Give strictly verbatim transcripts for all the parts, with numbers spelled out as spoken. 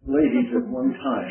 ladies at one time.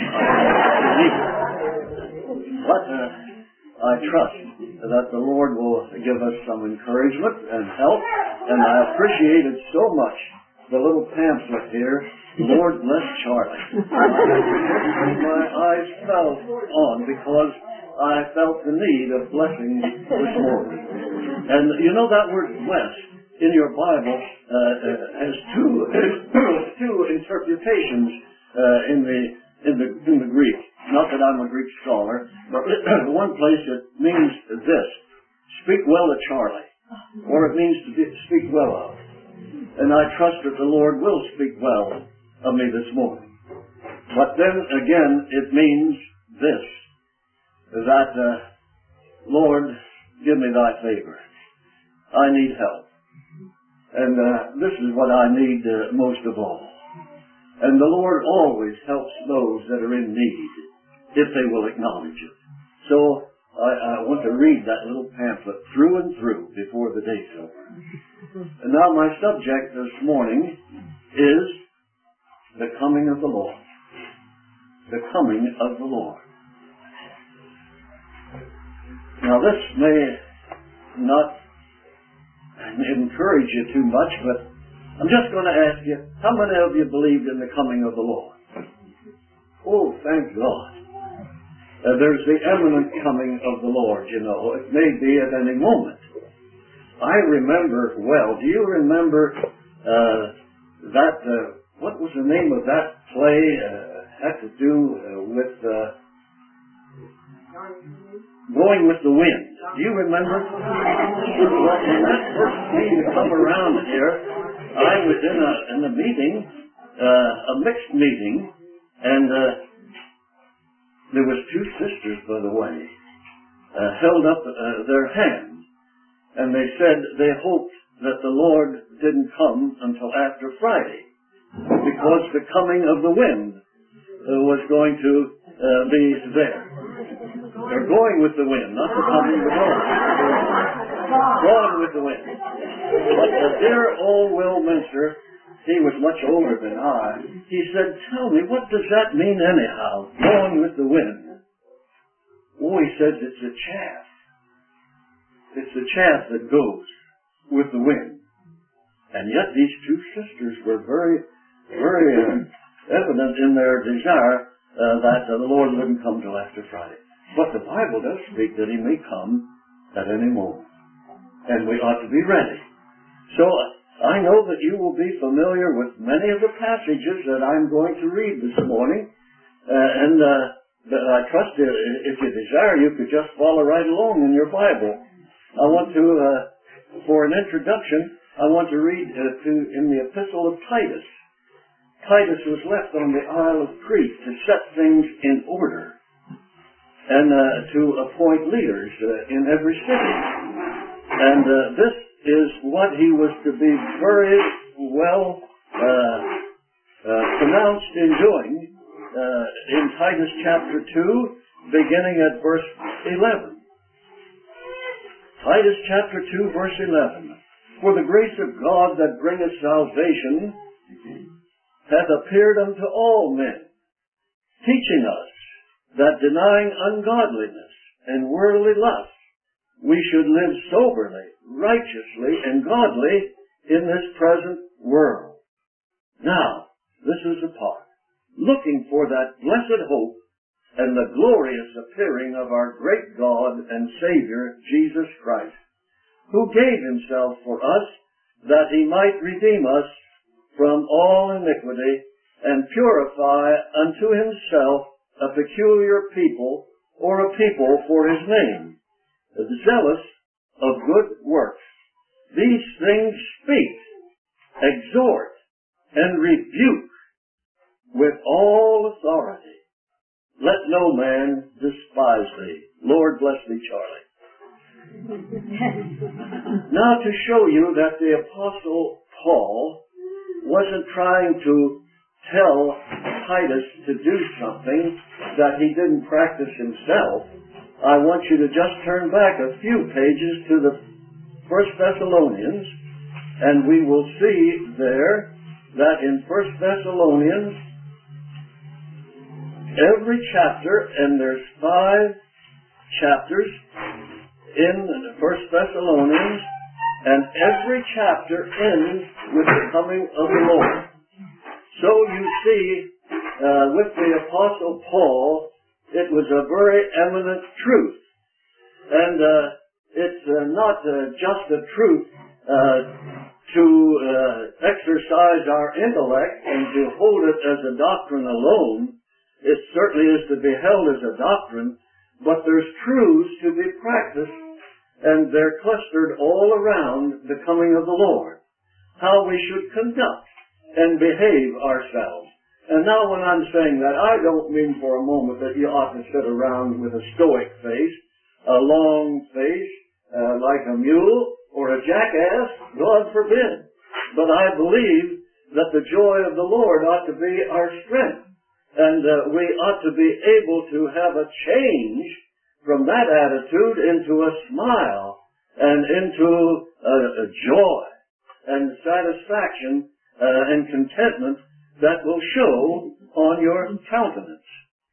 But uh, I trust that the Lord will give us some encouragement and help, and I appreciated so much the little pamphlet here, Lord Bless Charlie. My eyes fell on because I felt the need of blessing this morning. And you know that word bless in your Bible uh, uh, has two two interpretations uh, in the in the in the Greek. Not that I'm a Greek scholar, but one place it means this: speak well of Charlie, or it means to be, speak well of. And I trust that the Lord will speak well of me this morning. But then again, it means this: that uh, Lord, give me Thy favor. I need help. And uh, this is what I need uh, most of all. And the Lord always helps those that are in need, if they will acknowledge it. So I, I want to read that little pamphlet through and through before the day's over. And now my subject this morning is the coming of the Lord. The coming of the Lord. Now this may not encourage you too much, but I'm just going to ask you, how many of you believed in the coming of the Lord? Oh, thank God. Uh, there's the imminent coming of the Lord, you know. It may be at any moment. I remember well, do you remember uh, that, uh, what was the name of that play, uh, had to do uh, with uh, Going with the Wind? Do you remember? Well, when that first came to come around here, I was in a, in a meeting, uh, a mixed meeting, and uh, there was two sisters, by the way, uh, held up uh, their hands, and they said they hoped that the Lord didn't come until after Friday, because the coming of the wind uh, was going to uh, be there. They're going with the wind, not the coming of the Lord. They're going with the wind. But the dear old Will Minster, he was much older than I, he said, tell me, what does that mean anyhow, going with the wind? Oh, he says, it's a chaff. It's the chaff that goes with the wind. And yet these two sisters were very, very uh, evident in their desire uh, that uh, the Lord wouldn't come till after Friday. But the Bible does speak that He may come at any moment. And we ought to be ready. So I know that you will be familiar with many of the passages that I'm going to read this morning. Uh, and uh, I trust you, if you desire, you could just follow right along in your Bible. I want to, uh, for an introduction, I want to read uh, to, in the Epistle of Titus. Titus was left on the Isle of Crete to set things in order and uh, to appoint leaders uh, in every city. And uh, this is what he was to be very well uh, uh, pronounced in doing uh, in Titus chapter two, beginning at verse eleven. Titus chapter two, verse eleven. For the grace of God that bringeth salvation hath appeared unto all men, teaching us that denying ungodliness and worldly lust, we should live soberly, righteously, and godly in this present world. Now, this is the part. Looking for that blessed hope and the glorious appearing of our great God and Savior, Jesus Christ, who gave Himself for us that He might redeem us from all iniquity and purify unto Himself a peculiar people, or a people for His name, zealous of good works. These things speak, exhort, and rebuke with all authority. Let no man despise thee. Lord bless thee, Charlie. Now to show you that the Apostle Paul wasn't trying to tell Titus to do something that he didn't practice himself, I want you to just turn back a few pages to the First Thessalonians, and we will see there that in First Thessalonians every chapter, and there's five chapters in First Thessalonians, and every chapter ends with the coming of the Lord. So you see, uh, with the Apostle Paul, it was a very eminent truth. And uh, it's uh, not uh, just a truth uh, to uh, exercise our intellect and to hold it as a doctrine alone. It certainly is to be held as a doctrine, but there's truths to be practiced, and they're clustered all around the coming of the Lord. How we should conduct and behave ourselves. And now when I'm saying that, I don't mean for a moment that you ought to sit around with a stoic face, a long face, uh, like a mule or a jackass, God forbid. But I believe that the joy of the Lord ought to be our strength. And uh, we ought to be able to have a change from that attitude into a smile and into a, a joy and satisfaction uh, and contentment that will show on your countenance.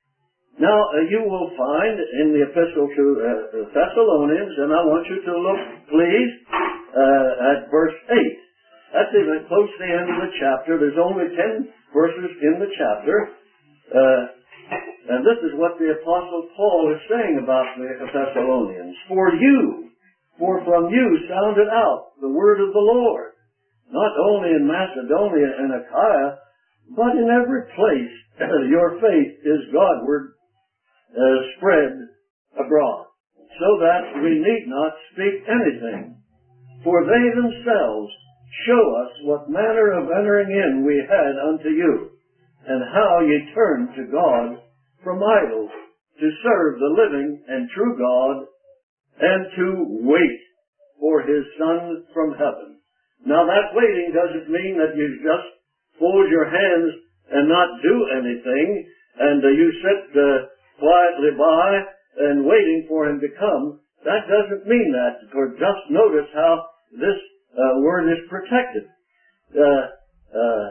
Now, uh, you will find in the epistle to uh, Thessalonians, and I want you to look, please, uh, at verse eight. That's even close to the end of the chapter. There's only ten verses in the chapter. Uh, and this is what the Apostle Paul is saying about the Thessalonians. For you, for from you sounded out the word of the Lord, not only in Macedonia and Achaia, but in every place your faith is Godward uh, spread abroad, so that we need not speak anything. For they themselves show us what manner of entering in we had unto you, and how ye turned to God from idols, to serve the living and true God, and to wait for His Son from heaven. Now that waiting doesn't mean that you just fold your hands and not do anything, and uh, you sit uh, quietly by and waiting for Him to come. That doesn't mean that, for just notice how this uh, word is protected. Uh, uh,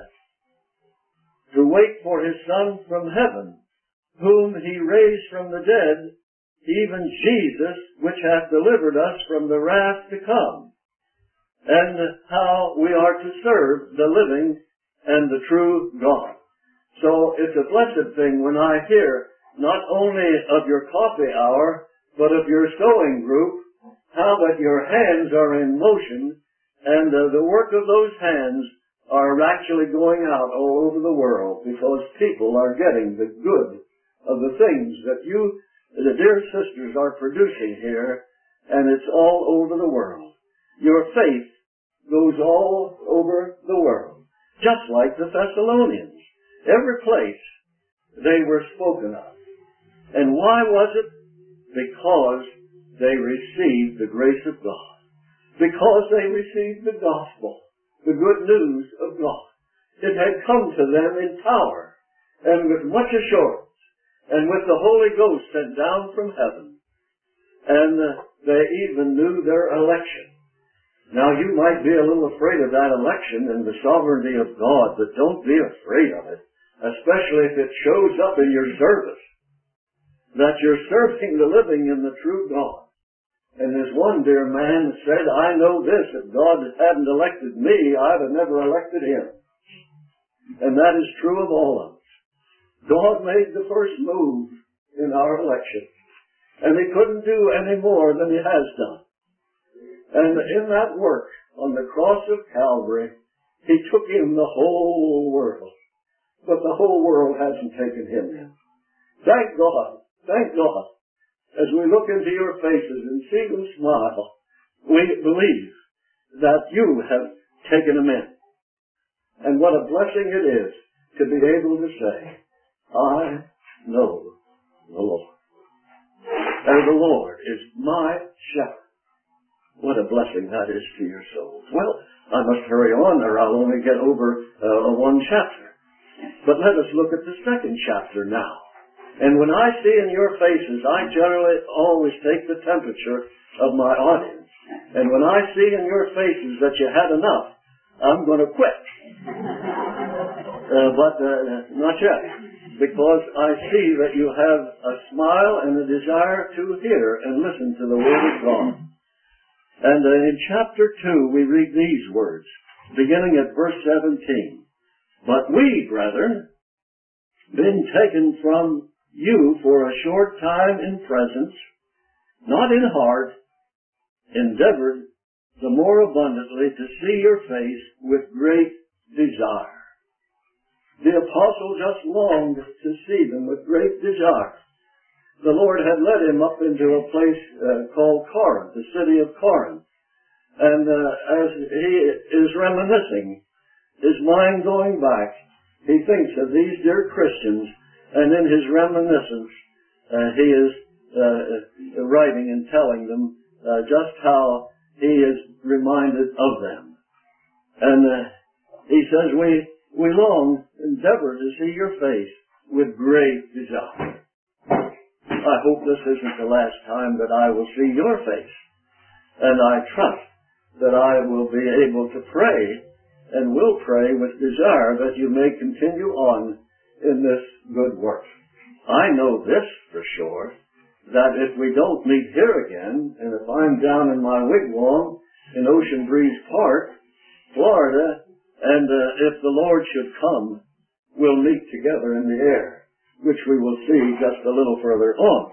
to wait for His Son from heaven, whom He raised from the dead, even Jesus, which hath delivered us from the wrath to come, and how we are to serve the living and the true God. So it's a blessed thing when I hear not only of your coffee hour, but of your sewing group, how that your hands are in motion, and uh, the work of those hands are actually going out all over the world, because people are getting the good of the things that you, the dear sisters, are producing here, and it's all over the world. Your faith goes all over the world, just like the Thessalonians. Every place they were spoken of. And why was it? Because they received the grace of God. Because they received the gospel, the good news of God. It had come to them in power and with much assurance, and with the Holy Ghost sent down from heaven. And uh, they even knew their election. Now you might be a little afraid of that election and the sovereignty of God, but don't be afraid of it, especially if it shows up in your service, that you're serving the living and the true God. And as one dear man said, I know this, if God hadn't elected me, I'd have never elected him. And that is true of all of us. God made the first move in our election, and He couldn't do any more than He has done. And in that work on the cross of Calvary, He took in the whole world. But the whole world hasn't taken Him in. Thank God, thank God. As we look into your faces and see them smile, we believe that you have taken them in. And what a blessing it is to be able to say, I know the Lord. And the Lord is my shepherd. What a blessing that is to your souls. Well, I must hurry on or I'll only get over uh, one chapter. But let us look at the second chapter now. And when I see in your faces, I generally always take the temperature of my audience. And when I see in your faces that you had enough, I'm going to quit. Uh, but uh, not yet, because I see that you have a smile and a desire to hear and listen to the Word of God. And uh, in chapter two, we read these words, beginning at verse seventeen. But we, brethren, being taken from you for a short time in presence, not in heart, endeavored the more abundantly to see your face with great desire. The apostle just longed to see them with great desire. The Lord had led him up into a place uh, called Corinth, the city of Corinth. And uh, as he is reminiscing, his mind going back, he thinks of these dear Christians, and in his reminiscence, uh, he is uh, writing and telling them uh, just how he is reminded of them. And uh, he says, we, we long, endeavor to see your face with great desire. I hope this isn't the last time that I will see your face. And I trust that I will be able to pray and will pray with desire that you may continue on in this good work. I know this for sure, that if we don't meet here again, and if I'm down in my wigwam in Ocean Breeze Park, Florida, and uh, if the Lord should come, we'll meet together in the air, which we will see just a little further on.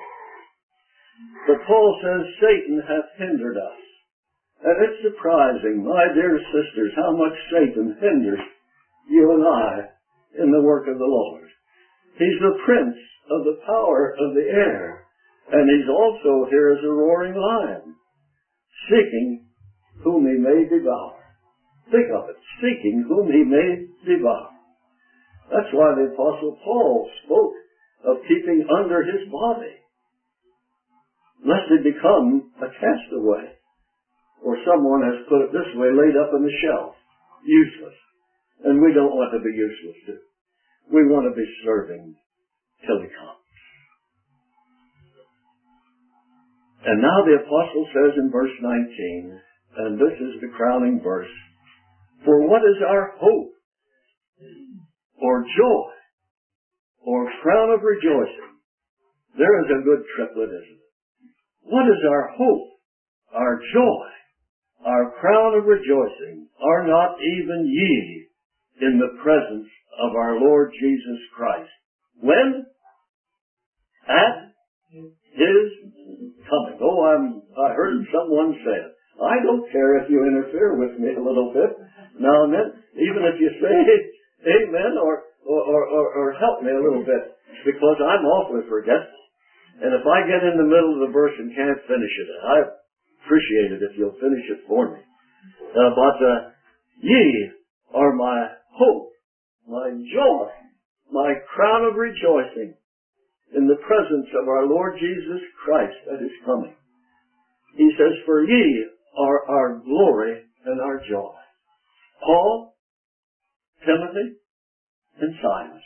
But Paul says, Satan hath hindered us. And it's surprising, my dear sisters, how much Satan hinders you and I in the work of the Lord. He's the prince of the power of the air, and he's also here as a roaring lion, seeking whom he may devour. Think of it, seeking whom he may devour. That's why the Apostle Paul spoke of keeping under his body, lest he become a castaway. Or someone has put it this way, laid up on the shelf, useless. And we don't want to be useless, do we? We want to be serving till he comes. And now the apostle says in verse nineteen, and this is the crowning verse, for what is our hope, or joy, or crown of rejoicing? There is a good triplet, isn't it? What is our hope, our joy, our crown of rejoicing? Are not even ye in the presence of our Lord Jesus Christ? When? At his coming. Oh, I'm, I heard someone say it. I don't care if you interfere with me a little bit now and then, even if you say amen or, or, or, or help me a little bit, because I'm awfully forgetful. And if I get in the middle of the verse and can't finish it, I appreciate it if you'll finish it for me. Uh, but uh, ye are my hope, my joy, my crown of rejoicing in the presence of our Lord Jesus Christ that is coming. He says, for ye are our glory and our joy. Paul, Timothy, and Silas.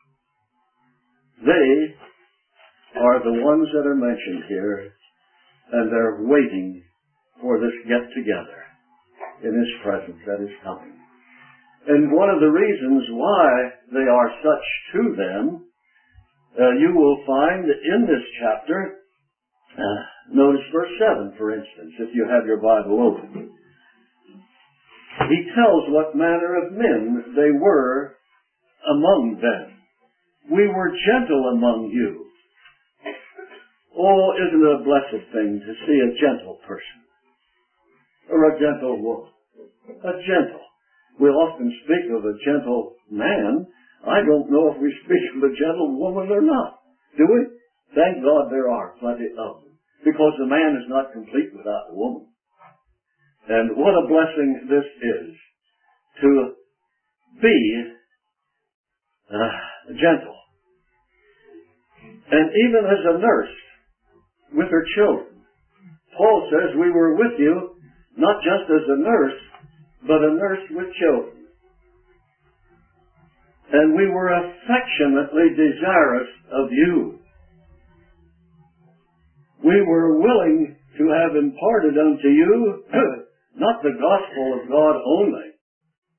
They are the ones that are mentioned here, and they're waiting for this get-together in his presence that is coming. And one of the reasons why they are such to them, uh, you will find in this chapter, uh, notice verse seven, for instance, if you have your Bible open. He tells what manner of men they were among them. We were gentle among you. Oh, isn't it a blessed thing to see a gentle person? Or a gentle woman? A gentle. We often speak of a gentle man. I don't know if we speak of a gentle woman or not. Do we? Thank God there are plenty of them. Because the man is not complete without the woman. And what a blessing this is to be uh, gentle. And even as a nurse with her children. Paul says we were with you not just as a nurse, but a nurse with children. And we were affectionately desirous of you. We were willing to have imparted unto you not the gospel of God only,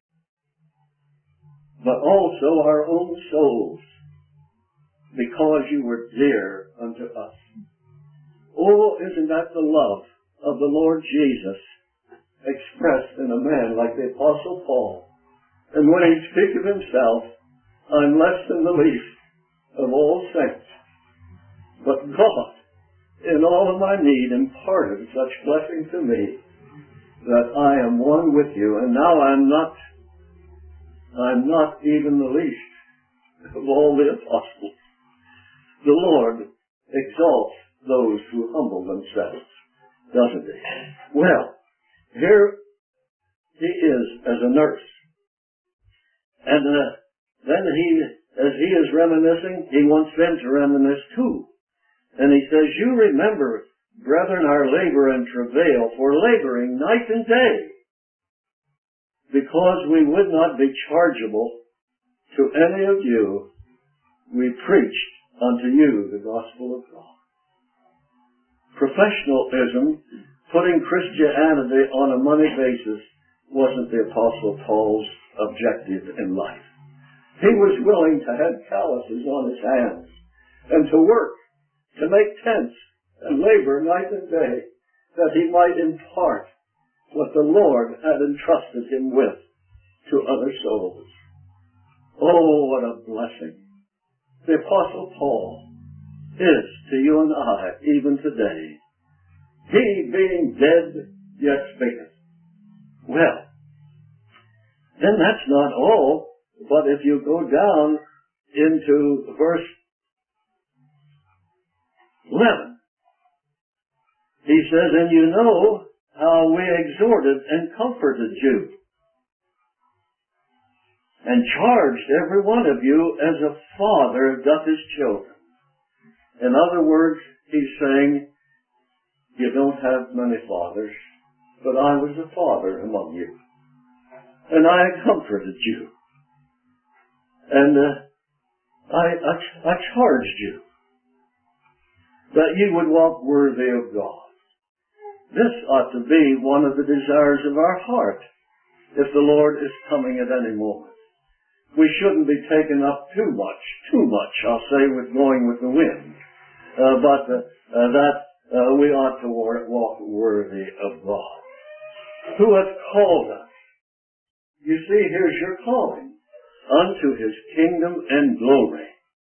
but also our own souls, because you were dear unto us. Oh, isn't that the love of the Lord Jesus expressed in a man like the Apostle Paul? And when he speaks of himself, I'm less than the least of all saints. But God, in all of my need, imparted such blessing to me that I am one with you. And now I'm not, I'm not even the least of all the apostles. The Lord exalts those who humble themselves, doesn't he? Well, here he is as a nurse. And uh, then he, as he is reminiscing, he wants them to reminisce too. And he says, you remember, brethren, our labor and travail, for laboring night and day, because we would not be chargeable to any of you, we preached unto you the gospel of God. Professionalism, putting Christianity on a money basis, wasn't the Apostle Paul's objective in life. He was willing to have calluses on his hands and to work, to make tents and labor night and day, that he might impart what the Lord had entrusted him with to other souls. Oh, what a blessing the Apostle Paul is to you and I even today. He, being dead, yet speaketh. Well, then that's not all, but if you go down into verse eleven, he says, and you know how we exhorted and comforted you, and charged every one of you as a father doth his children. In other words, he's saying, you don't have many fathers, but I was a father among you. And I comforted you. And uh, I, I, I charged you that you would walk worthy of God. This ought to be one of the desires of our heart if the Lord is coming at any moment. We shouldn't be taken up too much, too much, I'll say, with going with the wind. Uh, but uh, uh, that uh, we ought to walk worthy of God, who hath called us. You see, here's your calling, unto his kingdom and glory.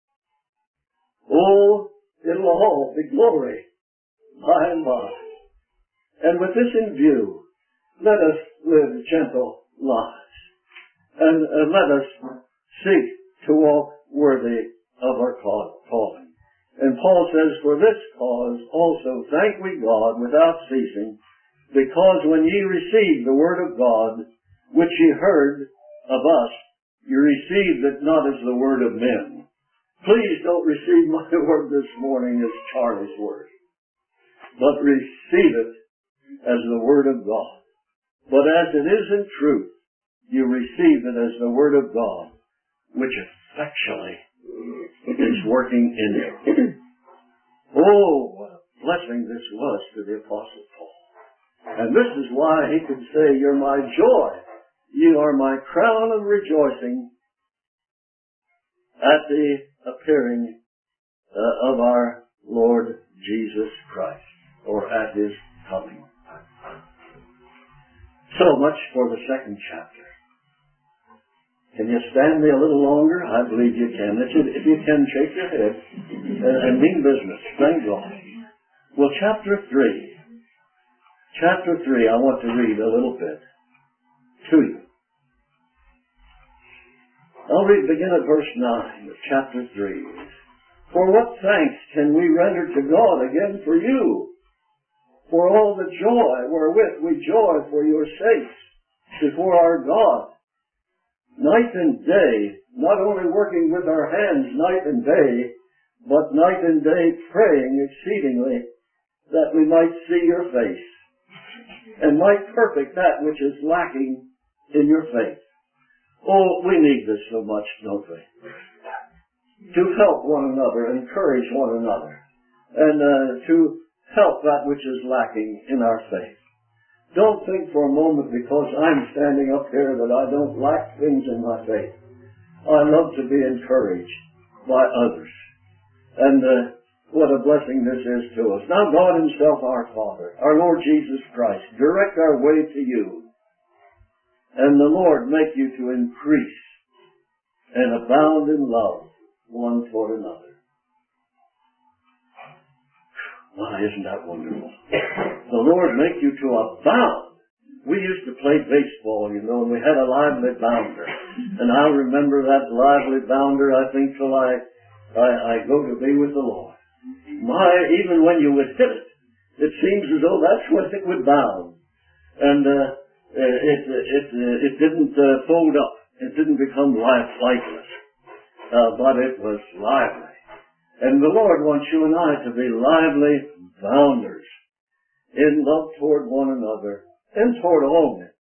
Oh, it'll all be glory by and by. And with this in view, let us live gentle lives, and uh, let us seek to walk worthy of our calling. And Paul says, for this cause also thank we God without ceasing, because when ye received the word of God, which ye heard of us, you received it not as the word of men. Please don't receive my word this morning as Charlie's word, but receive it as the word of God. But as it is in truth, you receive it as the word of God, which effectually is working in you. Oh, what a blessing this was to the Apostle Paul. And this is why he could say, you're my joy. You are my crown of rejoicing at the appearing uh, of our Lord Jesus Christ, or at his coming. So much for the second chapter. Can you stand me a little longer? I believe you can. If you, if you can, shake your head and, and mean business. Thank God. Well, chapter three. Chapter three, I want to read a little bit to you. I'll read, begin at verse nine of chapter three. For what thanks can we render to God again for you, for all the joy wherewith we joy for your sakes before our God, night and day, not only working with our hands night and day, but night and day praying exceedingly that we might see your face, and might perfect that which is lacking in your faith. Oh, we need this so much, don't we? To help one another, encourage one another, and uh, to help that which is lacking in our faith. Don't think for a moment because I'm standing up here that I don't lack things in my faith. I love to be encouraged by others. And uh, what a blessing this is to us. Now God Himself, our Father, our Lord Jesus Christ, direct our way to you. And the Lord make you to increase and abound in love one toward another. Why, isn't that wonderful? The Lord make you to abound. We used to play baseball, you know, and we had a lively bounder. And I'll remember that lively bounder, I think, till I, I, I go to be with the Lord. My, even when you would hit it, it seems as though that's when it would bound. And uh, it, it, it didn't uh, fold up. It didn't become life lifeless. Uh, but it was lively. And the Lord wants you and I to be lively bounders in love toward one another and toward all men,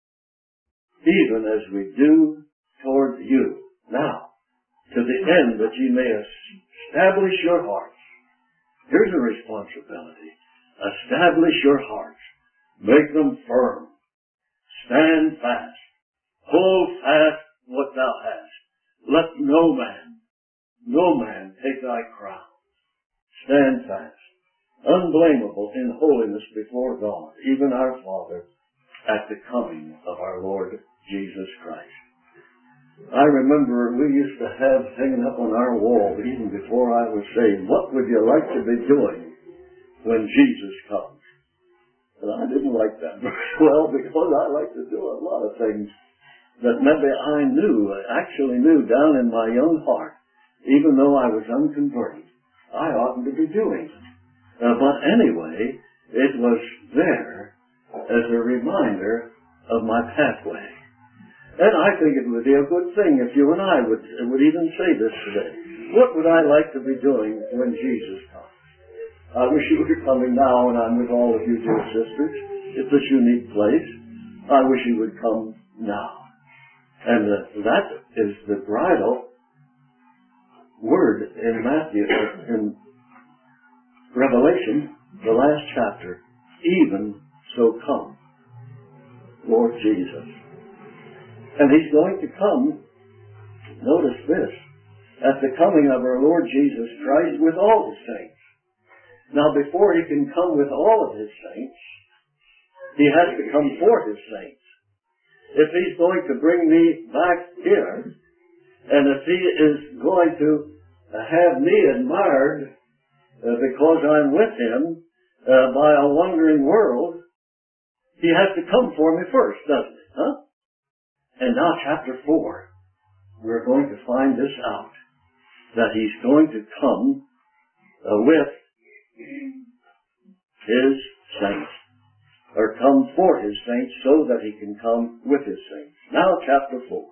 even as we do toward you. Now, to the end that ye may establish your hearts. Here's a responsibility. Establish your hearts. Make them firm. Stand fast. Hold fast what thou hast. Let no man, no man take thy crown. Stand fast. Unblameable in holiness before God, even our Father, at the coming of our Lord Jesus Christ. I remember we used to have hanging up on our wall, even before I was saved, what would you like to be doing when Jesus comes? And I didn't like that very well, because I like to do a lot of things that maybe I knew, actually knew down in my young heart, even though I was unconverted, I oughtn't to be doing. Uh, but anyway, it was there as a reminder of my pathway. And I think it would be a good thing if you and I would, would even say this today. What would I like to be doing when Jesus comes? I wish you were coming now, and I'm with all of you dear sisters at this unique place. I wish you would come now. And uh, that is the bridal word in Matthew, in Revelation, the last chapter. Even so come, Lord Jesus. And He's going to come, notice this, at the coming of our Lord Jesus Christ with all the saints. Now, before He can come with all of His saints, He has to come for His saints. If He's going to bring me back here, and if He is going to have me admired uh, because I'm with Him uh, by a wondering world, He has to come for me first, doesn't He? Huh? And now, chapter four, we're going to find this out, that He's going to come uh, with His saints, or come for His saints so that He can come with His saints. Now, chapter four.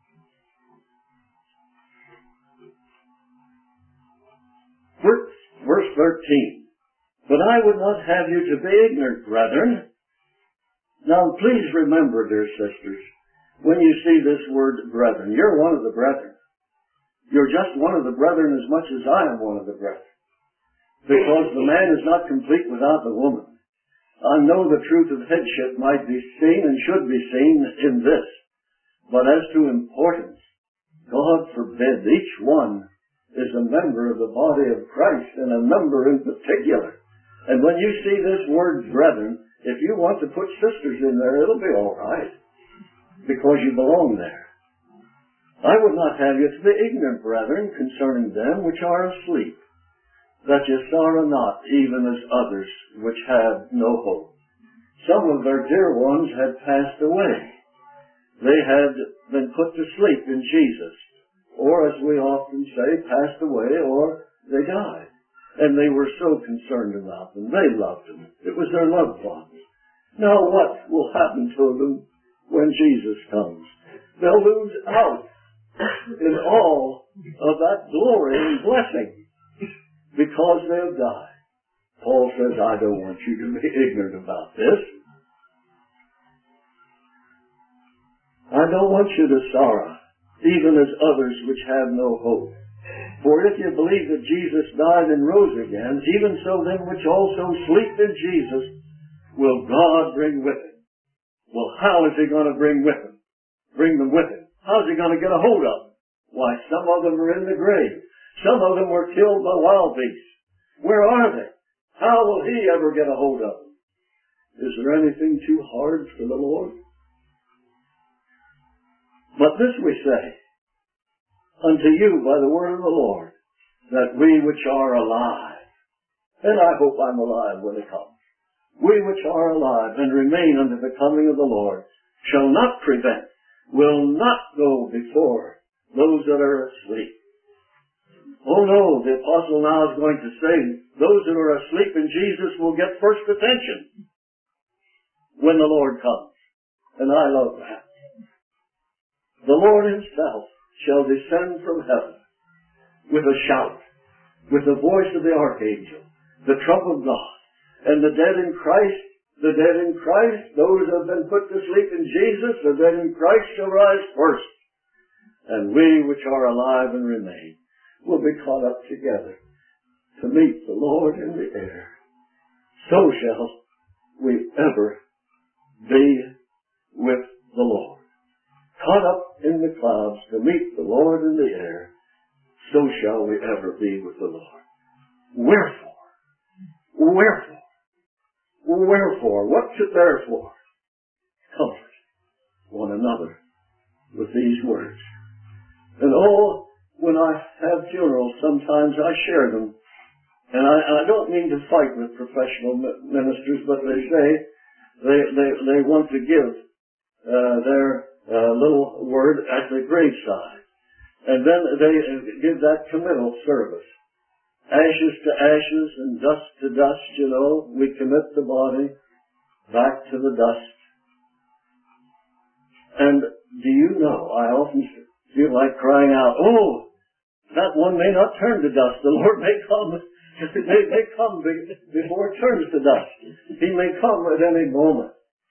Verse, verse thirteen. But I would not have you to be ignorant, brethren. Now, please remember, dear sisters, when you see this word brethren, you're one of the brethren. You're just one of the brethren as much as I am one of the brethren. Because the man is not complete without the woman. I know the truth of headship might be seen and should be seen in this. But as to importance, God forbid, each one is a member of the body of Christ, and a member in particular. And when you see this word brethren, if you want to put sisters in there, it'll be all right, because you belong there. I would not have you to be ignorant, brethren, concerning them which are asleep, that ye sorrow not, even as others which have no hope. Some of their dear ones had passed away. They had been put to sleep in Jesus, or as we often say, passed away, or they died. And they were so concerned about them. They loved them. It was their loved ones. Now what will happen to them when Jesus comes? They'll lose out in all of that glory and blessing, because they'll die. Paul says, I don't want you to be ignorant about this. I don't want you to sorrow, even as others which have no hope. For if you believe that Jesus died and rose again, even so them which also sleep in Jesus will God bring with Him. Well, how is He going to bring with Him? Bring them with Him. How is He going to get a hold of them? Some of them are in the grave. Some of them were killed by wild beasts. Where are they? How will he ever get a hold of them? Is there anything too hard for the Lord? But this we say unto you by the word of the Lord, that we which are alive, and I hope I'm alive when it comes, we which are alive and remain unto the coming of the Lord, shall not prevent, will not go before those that are asleep. Oh no, the apostle now is going to say, those that are asleep in Jesus will get first attention when the Lord comes. And I love that. The Lord himself shall descend from heaven with a shout, with the voice of the archangel, the trump of God, and the dead in Christ, the dead in Christ, those who have been put to sleep in Jesus, the dead in Christ shall rise first. And we which are alive and remain will be caught up together to meet the Lord in the air. So shall we ever be with the Lord. Caught up in the clouds to meet the Lord in the air, so shall we ever be with the Lord. Wherefore? Wherefore? Wherefore? What's it there for? Comfort one another with these words. And oh, when I have funerals, sometimes I share them. And I, I don't mean to fight with professional ministers, but they say they, they, they want to give uh, their uh, little word at the graveside. And then they give that committal service. Ashes to ashes and dust to dust, you know. We commit the body back to the dust. And do you know, I often feel like crying out, oh, that one may not turn to dust. The Lord may come, may, may come before it turns to dust. He may come at any moment.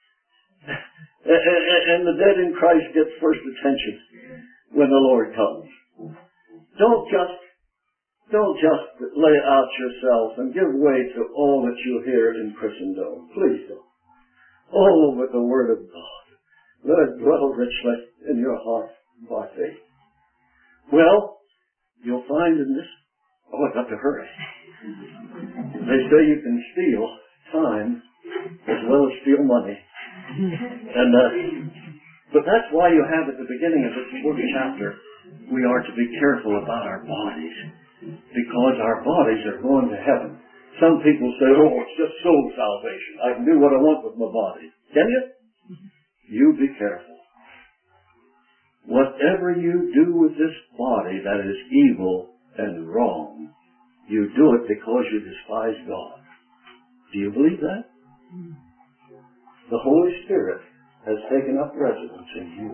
And the dead in Christ gets first attention when the Lord comes. Don't just, don't just lay out yourself and give way to all that you hear in Christendom. Please don't. Oh, but the Word of God, let it dwell richly in your heart by faith. Well, you'll find in this, oh, I've got to hurry. They say you can steal time as well as steal money. And, uh, but that's why you have at the beginning of this fourth chapter, we are to be careful about our bodies, because our bodies are going to heaven. Some people say, oh, it's just soul salvation. I can do what I want with my body. Can you? You be careful. Whatever you do with this body that is evil and wrong, you do it because you despise God. Do you believe that? The Holy Spirit has taken up residence in you.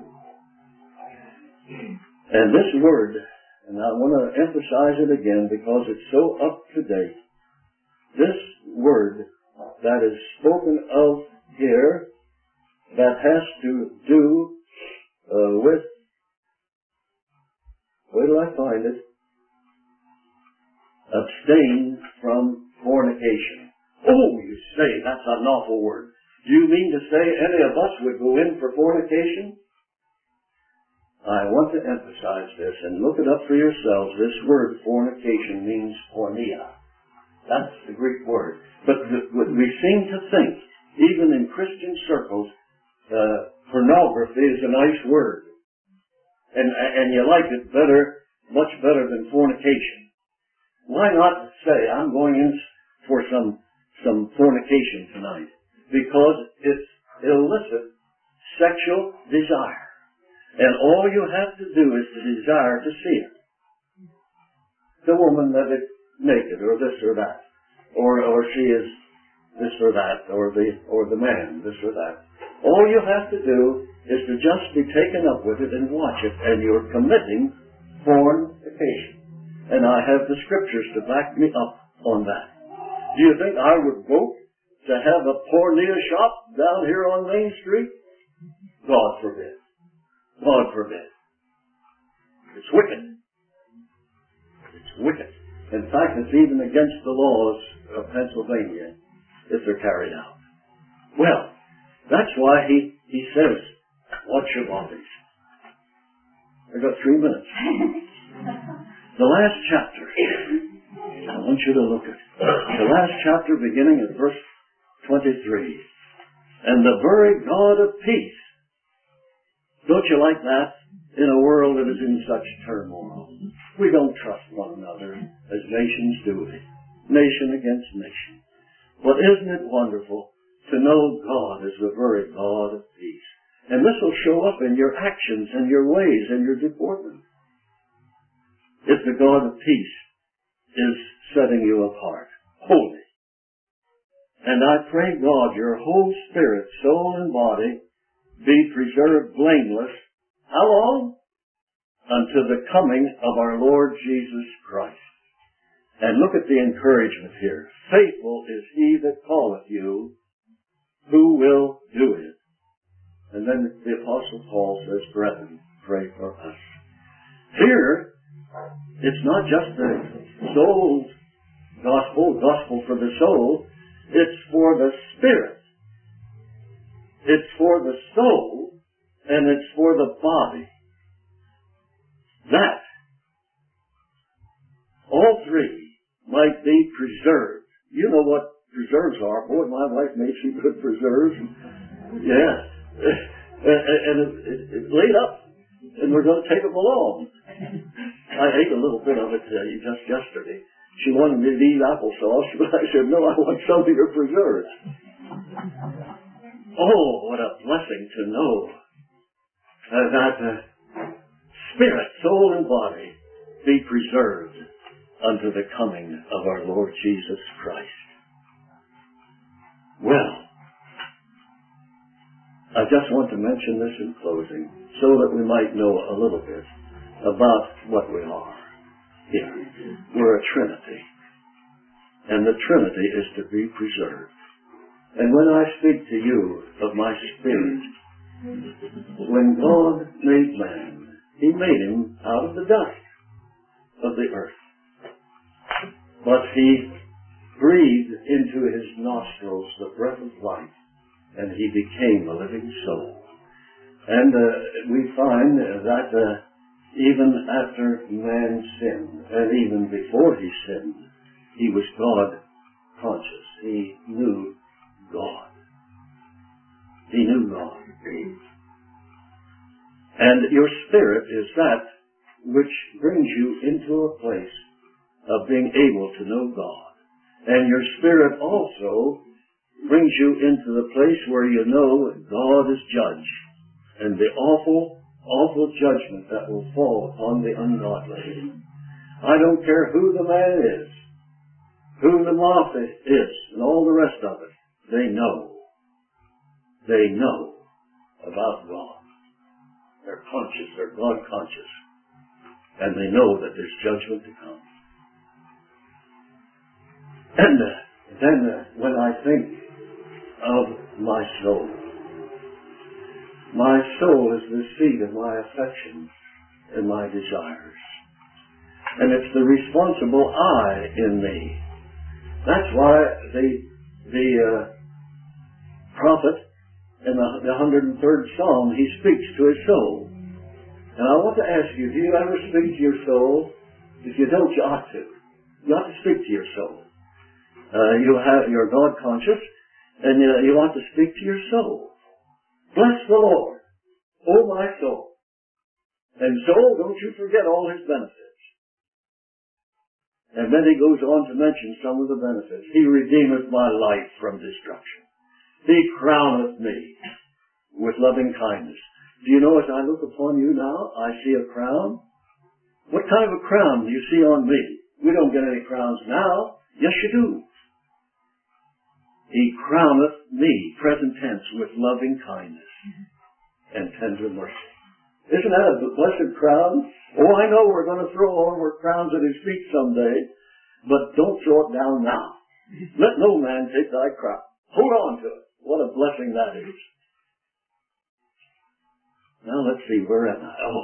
And this word, and I want to emphasize it again because it's so up to date, this word that is spoken of here that has to do uh, with, where do I find it? Abstain from fornication. Oh, you say that's an awful word. Do you mean to say any of us would go in for fornication? I want to emphasize this and look it up for yourselves. This word fornication means porneia. That's the Greek word. But the, we seem to think, even in Christian circles, uh, pornography is a nice word. And, and you like it better, much better than fornication. Why not say, I'm going in for some, some fornication tonight? Because it's illicit sexual desire. And all you have to do is to desire to see it. The woman that is naked, or this or that. Or, or she is this or that, or the, or the man, this or that. All you have to do is to just be taken up with it and watch it, and you're committing fornication. And I have the scriptures to back me up on that. Do you think I would vote to have a porneia shop down here on Main Street? God forbid. God forbid. It's wicked. It's wicked. In fact, it's even against the laws of Pennsylvania if they're carried out. Well, that's why he, he says, watch your bodies. I've got three minutes. The last chapter. I want you to look at it. The last chapter beginning at verse twenty-three. And the very God of peace. Don't you like that? In a world that is in such turmoil. We don't trust one another as nations do it. Nation against nation. But isn't it wonderful to know God is the very God of peace? And this will show up in your actions and your ways and your deportment. If the God of peace is setting you apart, holy. And I pray God your whole spirit, soul, and body be preserved blameless. How long? Unto the coming of our Lord Jesus Christ. And look at the encouragement here. Faithful is he that calleth you, who will do it. And then the Apostle Paul says, brethren, pray for us. Here, it's not just the soul's gospel, gospel for the soul. It's for the spirit. It's for the soul, and it's for the body. That, all three, might be preserved. You know what preserves are. Boy, my wife made some good preserves. Yes. And it, it, it laid up, and we're going to take them along. I ate a little bit of it uh, just yesterday. She wanted me to eat applesauce, but I said, no, I want some of your preserves. Oh, what a blessing to know uh, that uh, spirit, soul, and body be preserved unto the coming of our Lord Jesus Christ. Well, I just want to mention this in closing so that we might know a little bit about what we are here. We're a Trinity, and the Trinity is to be preserved. And when I speak to you of my spirit, when God made man, he made him out of the dust of the earth. But he breathed into his nostrils the breath of life, and he became a living soul. And uh, we find that uh, even after man sinned, and even before he sinned, he was God conscious. He knew God. He knew God. And your spirit is that which brings you into a place of being able to know God. And your spirit also brings you into the place where you know God is judge. And the awful, awful judgment that will fall upon the ungodly. I don't care who the man is, who the moth is, and all the rest of it. They know. They know about God. They're conscious. They're God conscious. And they know that there's judgment to come. And uh, then uh, when I think of my soul, my soul is the seat of my affections and my desires. And it's the responsible I in me. That's why the, the uh, prophet in the, the one hundred third Psalm, he speaks to his soul. And I want to ask you, do you ever speak to your soul? If you don't, you ought to. You ought to speak to your soul. Uh, you have, you're God conscious, and you, you want to speak to your soul. Bless the Lord, O my soul. And soul, don't you forget all his benefits. And then he goes on to mention some of the benefits. He redeemeth my life from destruction. He crowneth me with loving kindness. Do you know, as I look upon you now, I see a crown? What kind of a crown do you see on me? We don't get any crowns now. Yes, you do. He crowneth me, present tense, with loving kindness and tender mercy. Isn't that a blessed crown? Oh, I know we're going to throw all our crowns at his feet someday, but don't throw it down now. Let no man take thy crown. Hold on to it. What a blessing that is. Now let's see, where am I? Oh,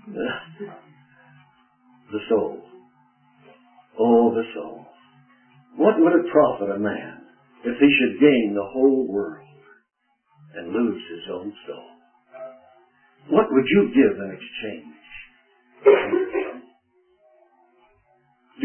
the soul. Oh, the soul. What would it profit a man if he should gain the whole world and lose his own soul? What would you give in exchange?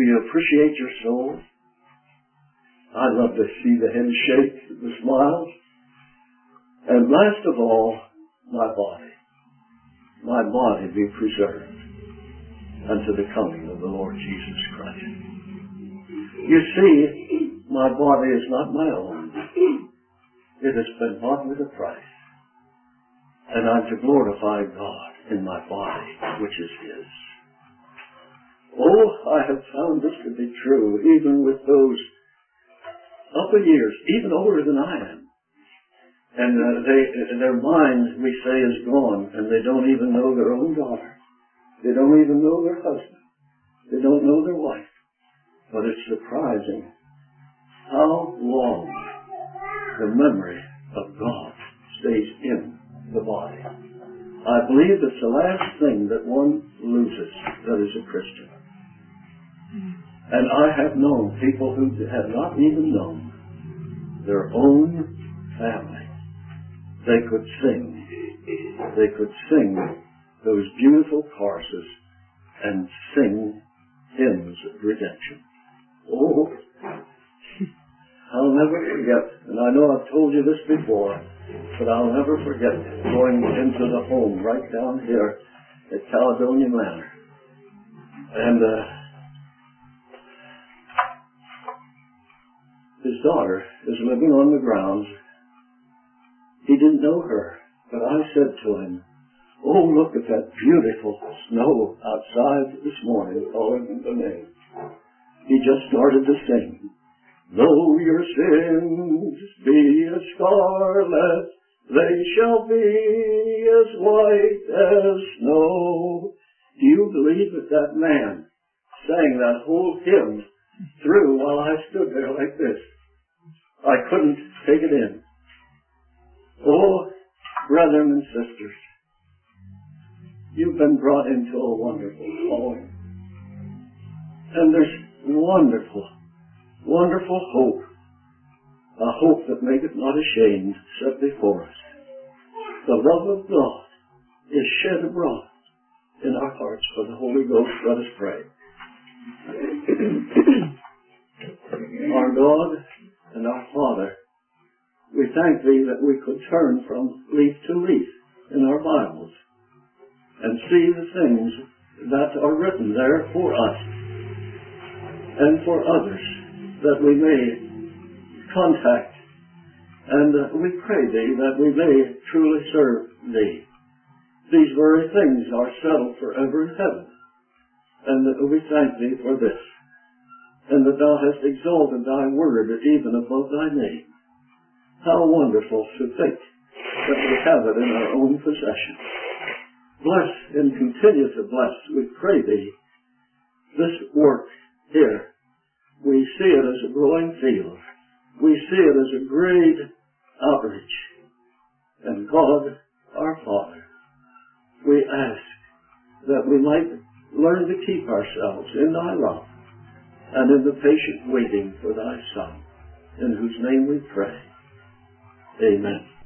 you appreciate your soul? I love to see the head shake, the smiles. And last of all, my body. My body be preserved unto the coming of the Lord Jesus Christ. You see, my body is not my own. It has been bought with a price. And I'm to glorify God in my body, which is His. Oh, I have found this to be true, even with those upper years, even older than I am. And uh, they, their mind, we say, is gone, and they don't even know their own daughter. They don't even know their husband. They don't know their wife. But it's surprising how long the memory of God stays in the body. I believe it's the last thing that one loses that is a Christian. And I have known people who have not even known their own family. They could sing. They could sing those beautiful choruses and sing hymns of redemption. Oh, I'll never forget, and I know I've told you this before, but I'll never forget going into the home right down here at Caledonia Manor. And uh, his daughter is living on the grounds. He didn't know her, but I said to him, oh, look at that beautiful snow outside this morning, calling him the name. He just started to sing. Though your sins be as scarlet, they shall be as white as snow. Do you believe that that man sang that whole hymn through while I stood there like this? I couldn't take it in. Oh, brethren and sisters, you've been brought into a wonderful calling. And there's wonderful, wonderful hope. A hope that maketh not ashamed, set before us. The love of God is shed abroad in our hearts for the Holy Ghost. Let us pray. Our God and our Father, we thank Thee that we could turn from leaf to leaf in our Bibles and see the things that are written there for us and for others that we may contact. And uh, we pray Thee that we may truly serve Thee. These very things are settled forever in heaven. And uh, we thank Thee for this. And that Thou hast exalted Thy word even above Thy name. How wonderful to think that we have it in our own possession. Bless and continue to bless, we pray Thee, this work here. We see it as a growing field. We see it as a great outreach. And God, our Father, we ask that we might learn to keep ourselves in Thy love and in the patient waiting for Thy Son, in whose name we pray. Amen.